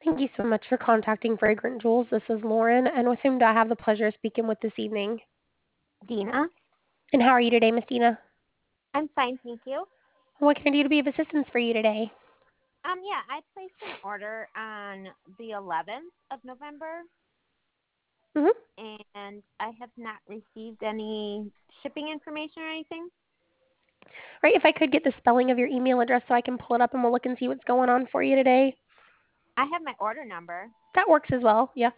Thank you so much for contacting Fragrant Jewels. This is Lauren, and with whom do I have the pleasure of speaking with this evening? Dina. And how are you today, Miss Dina? I'm fine, thank you. What can I do to be of assistance for you today? Yeah, I placed an order on the 11th of November, Mm-hmm. and I have not received any shipping information or anything. Right, if I could get the spelling of your email address so I can pull it up and we'll look and see what's going on for you today. I have my order number, That works as well, yeah.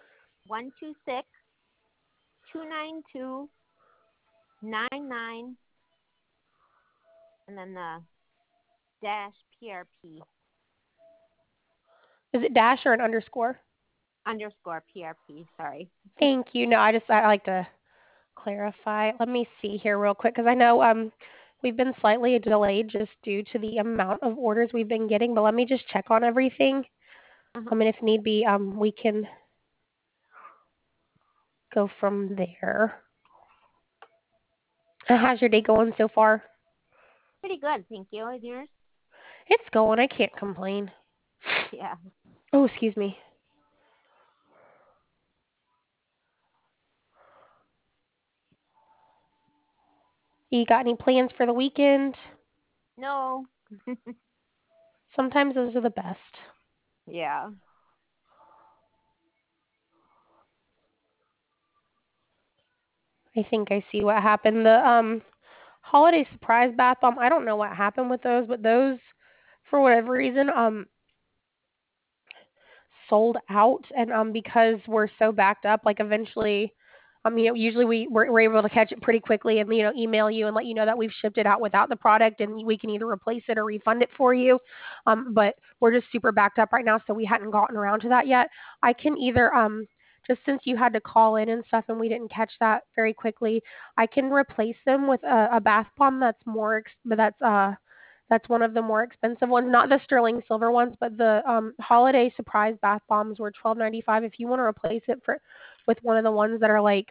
126-292-99, and then the dash PRP, Is it dash or an underscore? underscore PRP, sorry. Thank you. No, I like to clarify. Let me see here real quick because I know we've been slightly delayed just due to the amount of orders we've been getting, but let me just check on everything. Uh-huh. And if need be, we can go from there. How's your day going so far? Pretty good, thank you. Is yours? It's going. I can't complain. Yeah. Oh, excuse me. You got any plans for the weekend? No. Sometimes those are the best. Yeah. I think I see what happened. The holiday surprise bath bomb. I don't know what happened with those, but those, for whatever reason, sold out, and because we're so backed up, like eventually, usually we're able to catch it pretty quickly and email you and let you know that we've shipped it out without the product, and we can either replace it or refund it for you. But we're just super backed up right now, so we hadn't gotten around to that yet. I can either just since you had to call in and stuff and we didn't catch that very quickly, I can replace them with a bath bomb that's that's one of the more expensive ones, not the sterling silver ones, but the holiday surprise bath bombs were $12.95. If you want to replace it with one of the ones that are like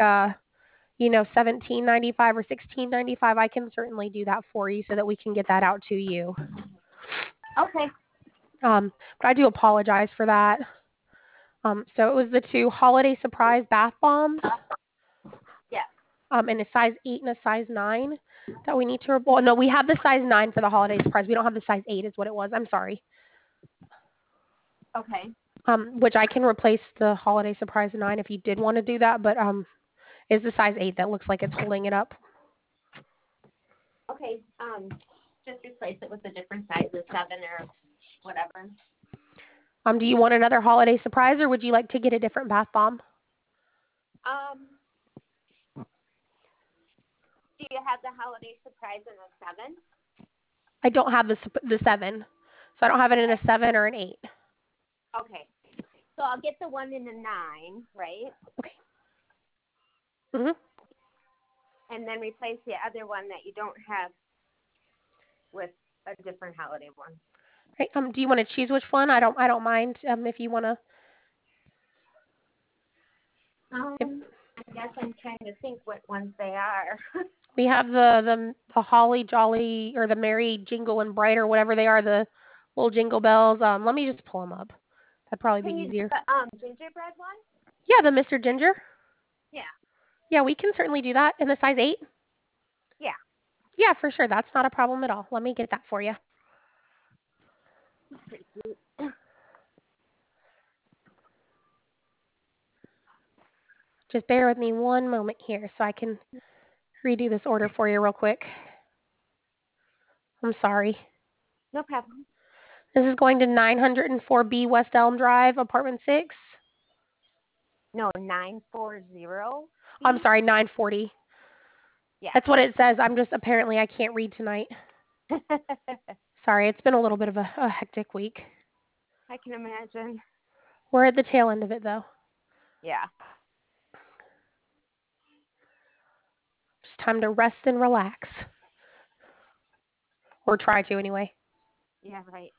$17.95 or $16.95, I can certainly do that for you so that we can get that out to you. Okay. But I do apologize for that. So it was the two holiday surprise bath bombs, Yeah. in a size 8 and a size 9 that we need to. Well, no, we have the size 9 for the holiday surprise. We don't have the size 8, is what it was. I'm sorry. Okay. Which I can replace the holiday surprise 9 if you did want to do that, but is the size 8 that looks like it's holding it up. Okay. Just replace it with a different size of 7 or whatever. Do you want another holiday surprise, or would you like to get a different bath bomb? Um, do you have the holiday surprise in a 7? I don't have the 7, so I don't have it in a Okay. 7 or an 8. Okay. So I'll get the one in the 9, right? Okay. Mhm. And then replace the other one that you don't have with a different holiday one. Right. Do you want to choose which one? I don't mind. If you want to. If I guess I'm trying to think what ones they are. we have the holly jolly or the merry jingle and bright or whatever they are, the little jingle bells. Let me just pull them up. That'd probably Can be you do easier. the gingerbread one? Yeah, the Mr. Ginger. Yeah. Yeah, we can certainly do that in the size 8. Yeah. Yeah, for sure. That's not a problem at all. Let me get that for you. Pretty cute. Just bear with me one moment here so I can redo this order for you real quick. I'm sorry. No problem. This is going to 904B West Elm Drive, apartment 6. No, 940. I'm sorry, 940. Yeah. That's what it says. I'm just apparently I can't read tonight. Sorry, it's been a little bit of a hectic week. I can imagine. We're at the tail end of it though. Yeah. It's time to rest and relax. Or try to anyway. Yeah, right.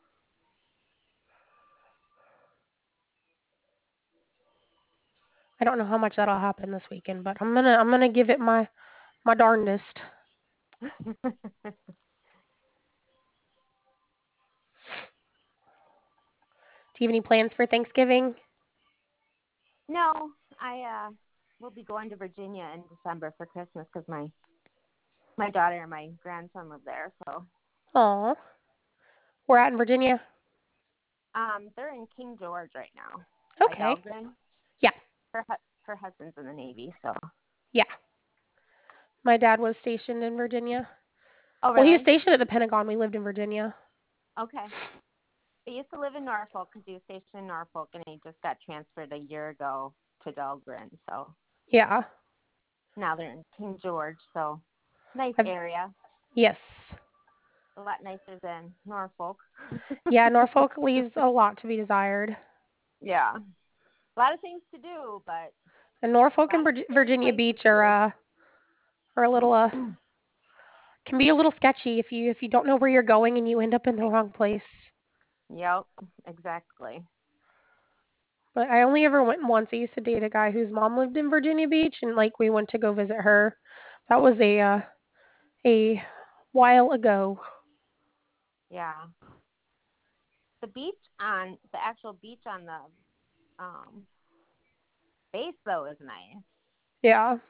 I don't know how much that'll happen this weekend, but I'm gonna give it my darndest. Do you have any plans for Thanksgiving? No, I will be going to Virginia in December for Christmas because my daughter and my grandson live there. So Aw. We're out in Virginia. they're in King George right now by Okay. Dahlgren. Yeah. Her husband's in the Navy, so. Yeah. My dad was stationed in Virginia. Oh, Well, he was really? stationed at the Pentagon. We lived in Virginia. Okay. He used to live in Norfolk because he was stationed in Norfolk, and he just got transferred a year ago to Dahlgren. So Yeah. now they're in King George, so nice I've, area. yes. A lot nicer than Norfolk. Yeah, Norfolk leaves a lot to be desired. Yeah. A lot of things to do, but And Norfolk a lot and of scary Virginia places Beach too. are a little can be a little sketchy if you don't know where you're going and you end up in the wrong place. Yep, exactly. But I only ever went once. I used to date a guy whose mom lived in Virginia Beach, and like we went to go visit her. That was a while ago. Yeah. The actual beach on the um base though is nice. Yeah.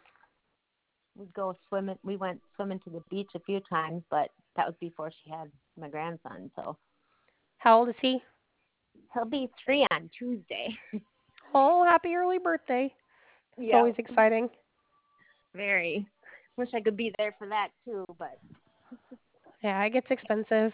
We went swimming to the beach a few times, but that was before she had my grandson, so How old is he? he'll be 3 on Tuesday. Oh, happy early birthday. It's always Yep. exciting. Very. Wish I could be there for that too, but Yeah, it gets expensive.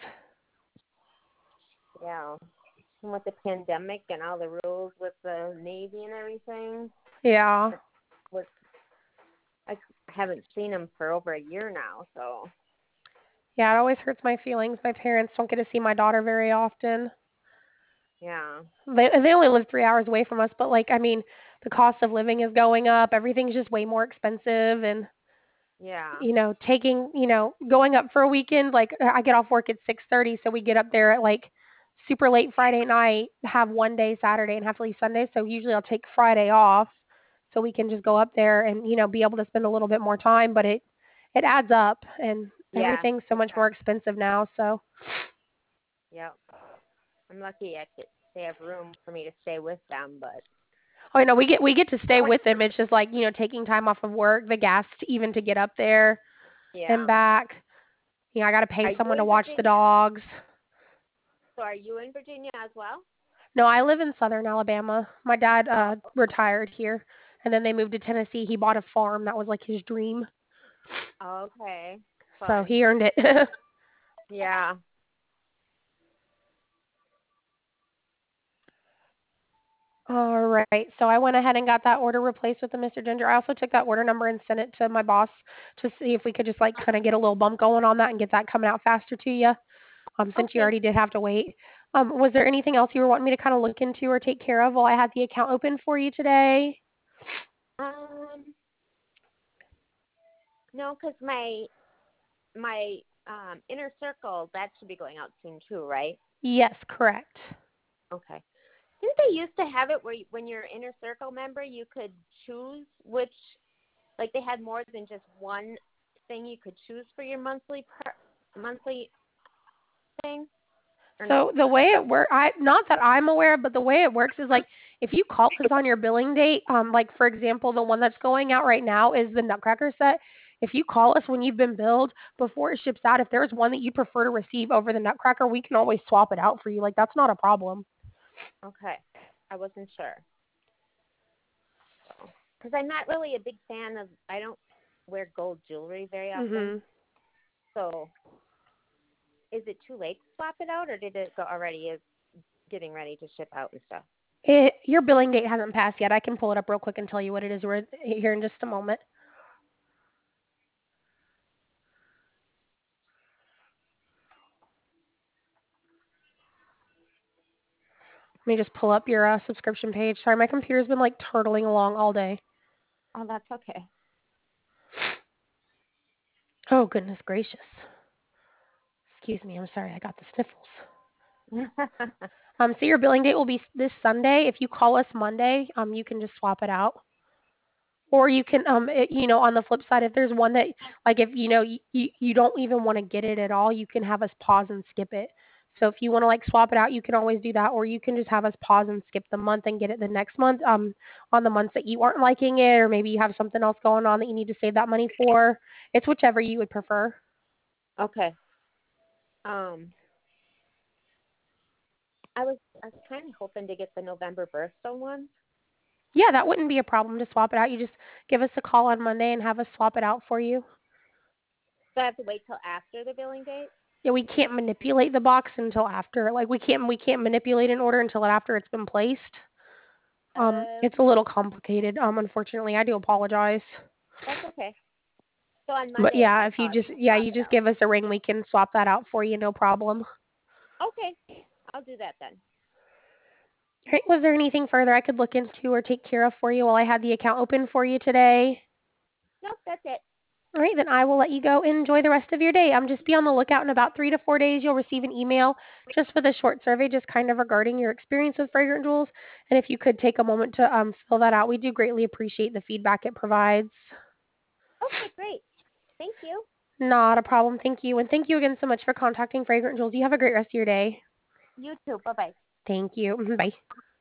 yeah. And with the pandemic and all the rules with the Navy and everything, Yeah. with I haven't seen him for over a year now, so Yeah, it always hurts my feelings. My parents don't get to see my daughter very often. yeah. They only live 3 hours away from us, but like I mean, the cost of living is going up. Everything's just way more expensive, and Yeah. taking going up for a weekend. Like I get off work at 6:30, so we get up there at like super late Friday night, have one day Saturday, and have to leave Sunday. So usually I'll take Friday off, so we can just go up there and be able to spend a little bit more time. But it adds up, and Yeah. everything's so It much more does. expensive now. So Yep. I'm lucky they have room for me to stay with them, but oh no, we get to stay with them. It's just like taking time off of work, the gas even to get up there and yeah. back. I got to Are pay you someone to in watch the Virginia? dogs. So are you in Virginia as well? No, I live in Southern Alabama. My dad Oh, retired here, and then they moved to Tennessee. He bought a farm. That was like his dream, okay. so Fun. he earned it. Yeah. All right. So I went ahead and got that order replaced with the Mr. Ginger. I also took that order number and sent it to my boss to see if we could just like kind of get a little bump going on that and get that coming out faster to you. Since you Okay. already did have to wait. Was there anything else you were wanting me to kind of look into or take care of while I had the account open for you today? Um, no, because my inner circle that should be going out soon too, right? Yes, correct. Okay. Didn't they used to have it where when you're an inner circle member, you could choose which, like they had more than just one thing you could choose for your monthly thing, or So no? the way it works, not that I'm aware, but the way it works is like if you call us on your billing date, like for example, the one that's going out right now is the Nutcracker set. If you call us when you've been billed before it ships out, if there's one that you prefer to receive over the Nutcracker, we can always swap it out for you. Like that's not a problem. Okay. I wasn't sure. Because I'm not really a big fan of, I don't wear gold jewelry very often. Mhm. So is it too late to swap it out, or did it go already is getting ready to ship out and stuff? Your billing date hasn't passed yet. I can pull it up real quick and tell you what it is here in just a moment. Let me just pull up your subscription page. Sorry, my computer's been like turtling along all day. Oh, that's okay. Oh, goodness gracious. Excuse me. I'm sorry. I got the sniffles. So your billing date will be this Sunday. If you call us Monday, you can just swap it out. Or you can, on the flip side, if there's one that, like, if you don't even want to get it at all, you can have us pause and skip it. So if you want to like swap it out, you can always do that, or you can just have us pause and skip the month and get it the next month. On the months that you aren't liking it, or maybe you have something else going on that you need to save that money for. It's whichever you would prefer. Okay. Um, I was kind of hoping to get the November birthstone one. Yeah, that wouldn't be a problem to swap it out. You just give us a call on Monday and have us swap it out for you. So I have to wait till after the billing date. Yeah, we can't manipulate the box until after. Like we can't manipulate an order until after it's been placed. It's a Okay, little complicated. Unfortunately, I do apologize. that's okay. So on But Monday I yeah, can if you call just you and yeah, swap you it just out. give us a ring, we can swap that out for you, no problem. Okay, I'll do that then. All right, was there anything further I could look into or take care of for you while I had the account open for you today? Nope, that's it. All right, then I will let you go. Enjoy the rest of your day. Just be on the lookout. In about 3 to 4 days, you'll receive an email just with a short survey, just kind of regarding your experience with Fragrant Jewels. And if you could take a moment to fill that out, we do greatly appreciate the feedback it provides. Okay, great. Thank you. Not a problem. Thank you. And thank you again so much for contacting Fragrant Jewels. You have a great rest of your day. You too. Bye bye. Thank you. Bye.